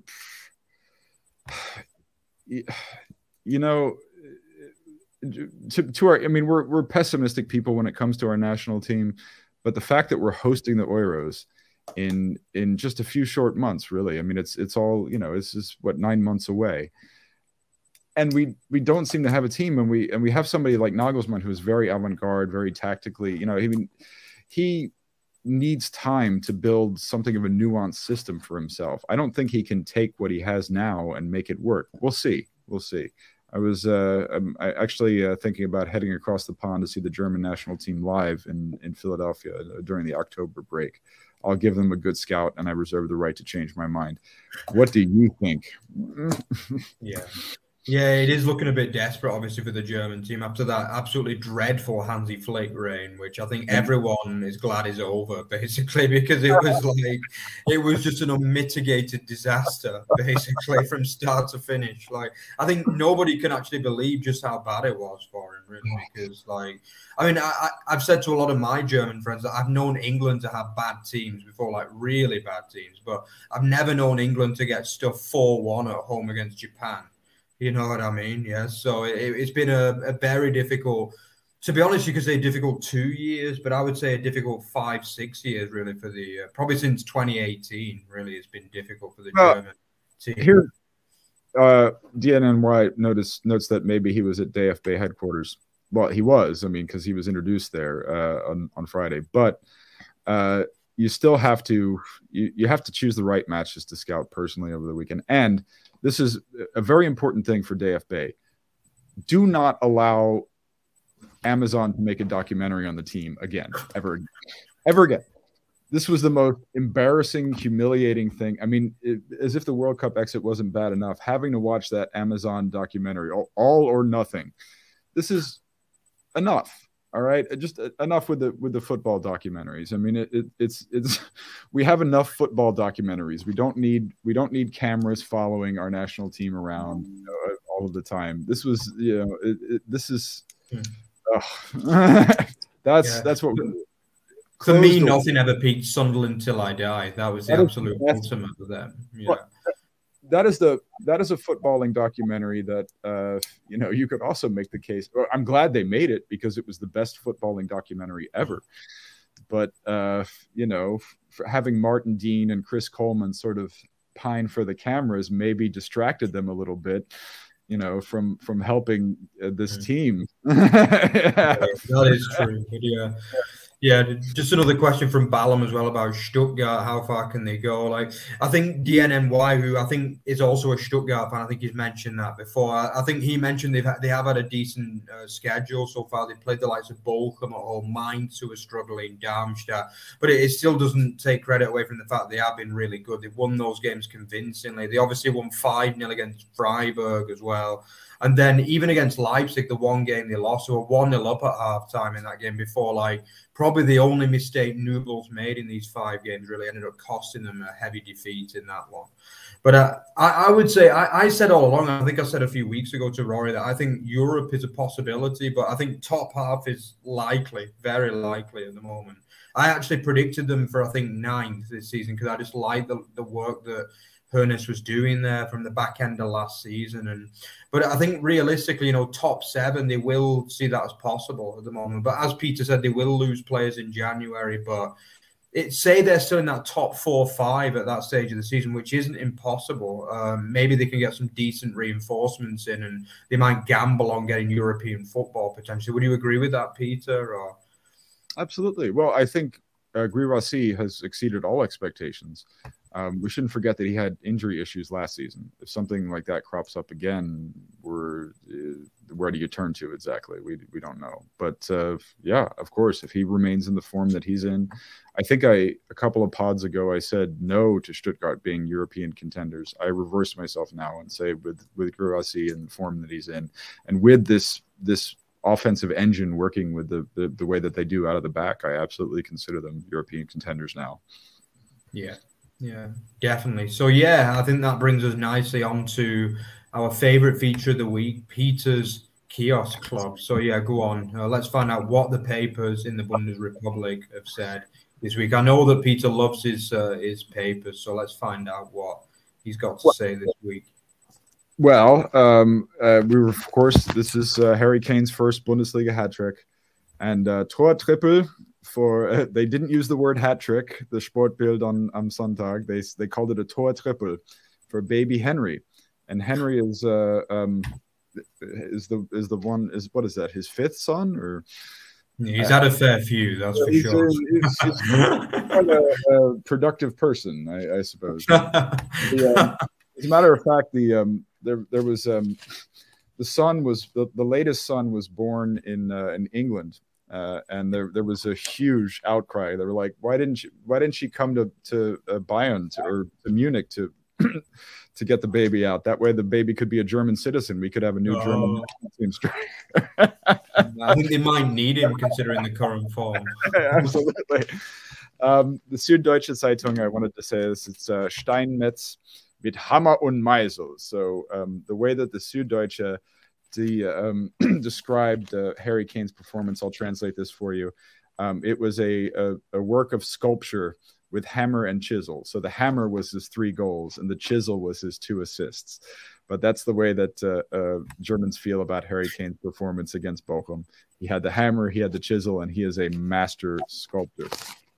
pessimistic people when it comes to our national team, but the fact that we're hosting the Euros in just a few short months, really, I mean, it's all, it's just 9 months away, and we don't seem to have a team, and we have somebody like Nagelsmann who is very avant-garde, very tactically, he needs time to build something of a nuanced system for himself. I don't think he can take what he has now and make it work. We'll see. I was actually thinking about heading across the pond to see the German national team live in Philadelphia during the October break. I'll give them a good scout, and I reserve the right to change my mind. What do you think? Yeah, it is looking a bit desperate, obviously, for the German team after that absolutely dreadful Hansi Flick reign, which I think everyone is glad is over, basically, because it was just an unmitigated disaster, basically, from start to finish. Like, I think nobody can actually believe just how bad it was for him, really, because, I've said to a lot of my German friends that I've known England to have bad teams before, like really bad teams, but I've never known England to get stuff 4-1 at home against Japan. You know what I mean? Yeah. So it's been a very difficult, to be honest, you could say difficult 2 years, but I would say a difficult 5-6 years, really, for the probably since 2018. Really, it's been difficult for the German team. Here, DNNY notes that maybe he was at DFB headquarters. Well, he was. I mean, because he was introduced there on Friday. But you still have to you have to choose the right matches to scout personally over the weekend. And this is a very important thing for DFB. Do not allow Amazon to make a documentary on the team again, ever again. This was the most embarrassing, humiliating thing. I mean, as if the World Cup exit wasn't bad enough, having to watch that Amazon documentary, all or nothing. This is enough. All right, just enough with the football documentaries. I mean, it's we have enough football documentaries. We don't need cameras following our national team around all of the time. This was, this is, that's what. For me, nothing ever peaked Sunderland till I die. That was the absolute ultimate for them. Yeah. Well, that is a footballing documentary that you could also make the case. I'm glad they made it because it was the best footballing documentary ever. But for having Martin Dean and Chris Coleman sort of pine for the cameras maybe distracted them a little bit, from helping this team. That is true. Yeah, just another question from Ballum as well about Stuttgart. How far can they go? Like, I think DNNY, who I think is also a Stuttgart fan, I think he's mentioned that before. I think he mentioned they have had a decent schedule so far. They played the likes of Bochum at home, Mainz, who are struggling, Darmstadt. But it still doesn't take credit away from the fact they have been really good. They've won those games convincingly. They obviously won 5-0 against Freiburg as well. And then even against Leipzig, the one game they lost, they were 1-0 up at halftime in that game before, probably the only mistake Nubel's made in these 5 games really ended up costing them a heavy defeat in that one. But I would say, I said all along, I think I said a few weeks ago to Rory that I think Europe is a possibility, but I think top half is likely, very likely at the moment. I actually predicted them for, I think, 9th this season because I just like the work that Hoeneß was doing there from the back end of last season. But I think realistically, top 7, they will see that as possible at the moment. But as Peter said, they will lose players in January. But say they're still in that top 4-5 at that stage of the season, which isn't impossible. Maybe they can get some decent reinforcements in and they might gamble on getting European football potentially. Would you agree with that, Peter? Or? Absolutely. Well, I think Guirassy has exceeded all expectations. We shouldn't forget that he had injury issues last season. If something like that crops up again, where do you turn to exactly? We don't know. But yeah, of course, if he remains in the form that he's in, I think a couple of pods ago I said no to Stuttgart being European contenders. I reverse myself now and say with Guirassy in the form that he's in, and with this offensive engine working with the way that they do out of the back, I absolutely consider them European contenders now. Yeah, definitely. So, I think that brings us nicely on to our favorite feature of the week, Peter's Kiosk Club. So, go on. Let's find out what the papers in the Bundesrepublik have said this week. I know that Peter loves his papers, so let's find out what he's got to say this week. Well, we were, of course, this is Harry Kane's first Bundesliga hat trick, and Tor-Trippel. They didn't use the word hat trick, the Sportbild am Sonntag. They called it a Tor-Trippel for baby Henry, and Henry is what is that? His 5th son, or he's had a fair few, that's for sure. He's quite a productive person, I suppose. As a matter of fact, there was the son was the latest son was born in England. And there was a huge outcry. They were like, "Why didn't she come to Bayern or to Munich to get the baby out? That way, the baby could be a German citizen. We could have a new German team striker." I think they might need him considering the current form. Absolutely. The Süddeutsche Zeitung. I wanted to say this. It's Steinmetz mit Hammer und Meisel. So the way that the Süddeutsche described Harry Kane's performance, I'll translate this for you. It was a work of sculpture with hammer and chisel. So the hammer was his 3 goals and the chisel was his 2 assists. But that's the way that Germans feel about Harry Kane's performance against Bochum. He had the hammer, he had the chisel, and he is a master sculptor.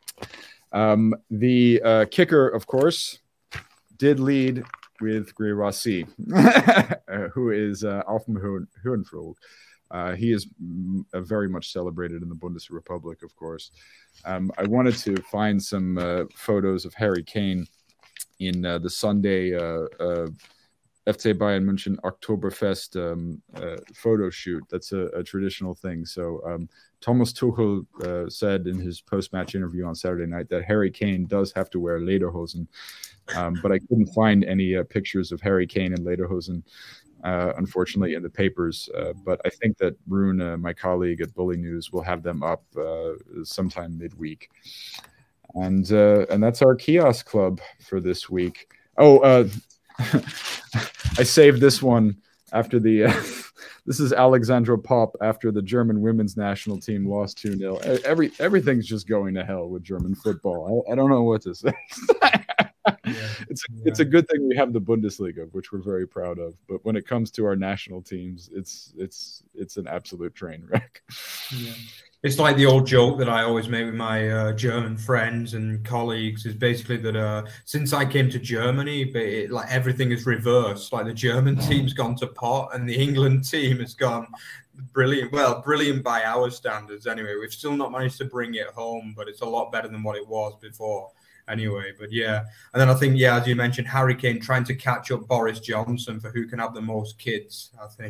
The kicker, of course, did lead with Guirassy, who is auf dem Höhenflug. He is very much celebrated in the Bundesrepublik, of course. I wanted to find some photos of Harry Kane in the Sunday FC Bayern München Oktoberfest photo shoot. That's a traditional thing. So Thomas Tuchel said in his post-match interview on Saturday night that Harry Kane does have to wear lederhosen. But I couldn't find any pictures of Harry Kane in lederhosen, unfortunately, in the papers. But I think that Rune, my colleague at Bully News, will have them up sometime midweek. And that's our Kiosk Club for this week. Oh, I saved this one after the this is Alexandra Pop after the German women's national team lost 2-0. Everything's just going to hell with German football. I don't know what to say. It's a good thing we have the Bundesliga, which we're very proud of. But when it comes to our national teams, it's an absolute train wreck. Yeah. It's like the old joke that I always make with my German friends and colleagues is basically that since I came to Germany, like everything is reversed. Like the German team's gone to pot and the England team has gone brilliant. Well, brilliant by our standards anyway. We've still not managed to bring it home, but it's a lot better than what it was before. Anyway, but yeah. And then I think, yeah, as you mentioned, Harry Kane trying to catch up Boris Johnson for who can have the most kids, I think.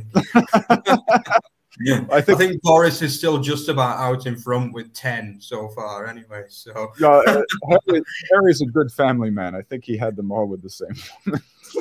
I think Boris is still just about out in front with 10 so far anyway. So Harry's a good family man. I think he had them all with the same woman.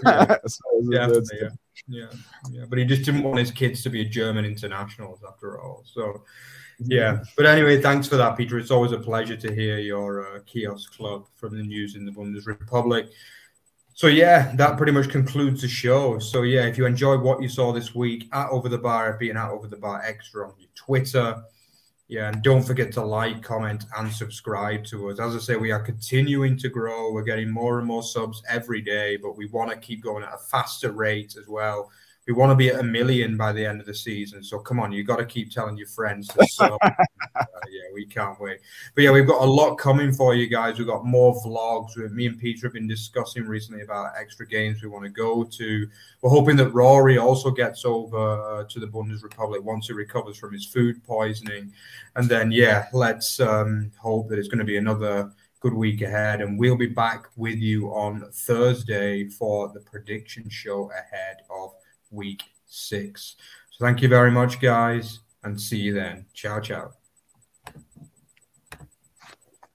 Yeah. But he just didn't want his kids to be German internationals after all. So yeah. But anyway, thanks for that, Peter. It's always a pleasure to hear your Kiosk Club from the news in the Bundesrepublik. So yeah, that pretty much concludes the show. So yeah, if you enjoyed what you saw this week, at Over the Bar, being at Over the Bar Extra on your Twitter. Yeah, and don't forget to like, comment, and subscribe to us. As I say, we are continuing to grow. We're getting more and more subs every day, but we want to keep going at a faster rate as well. We want to be at 1 million by the end of the season. So come on, you've got to keep telling your friends to sub. Yeah, we can't wait. But yeah, we've got a lot coming for you guys. We've got more vlogs. Me and Peter have been discussing recently about extra games we want to go to. We're hoping that Rory also gets over to the Bundesrepublik once he recovers from his food poisoning. And then, yeah, let's hope that it's going to be another good week ahead. And we'll be back with you on Thursday for the prediction show ahead of Week 6. So thank you very much, guys, and see you then. Ciao, ciao.